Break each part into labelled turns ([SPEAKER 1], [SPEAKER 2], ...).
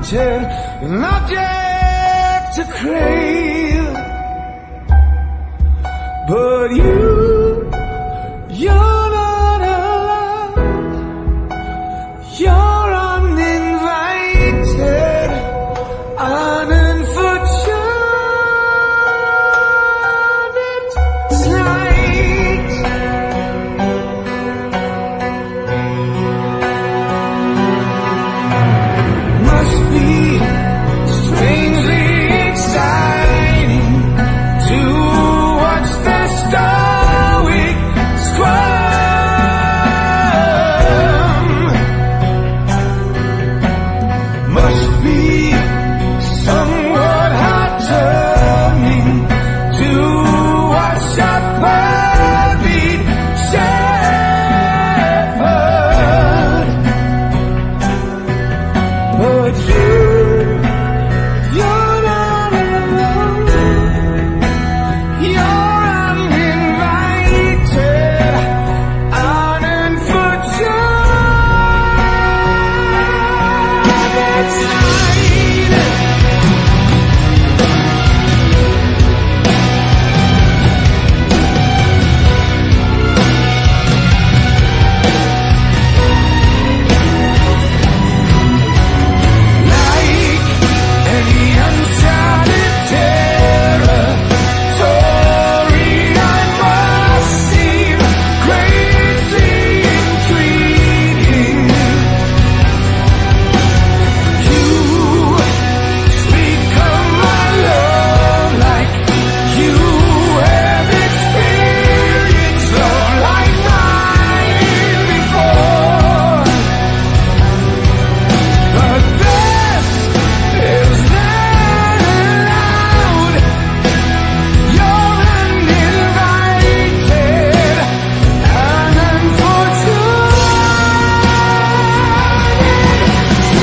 [SPEAKER 1] wanted, an object to crave. But you're not allowed. You're uninvited, unfortunate slight. Must be strangely exciting to watch the stoic squirm. Must be somewhat heart-turning to watch a perfect shepherd. But you're not alone. You're uninvited, unfortunate side. Like any uncharted territory, I must seem greatly intriguing. You speak of my love like you have experienced love like mine before. But this is not allowed. You're uninvited, and unfortunate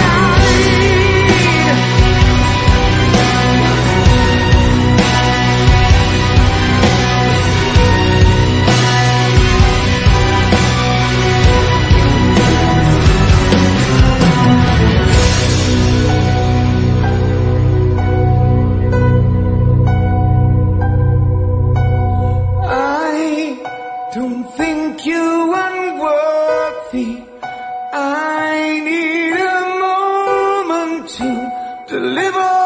[SPEAKER 1] I don't think you're unworthy. I need a moment to deliver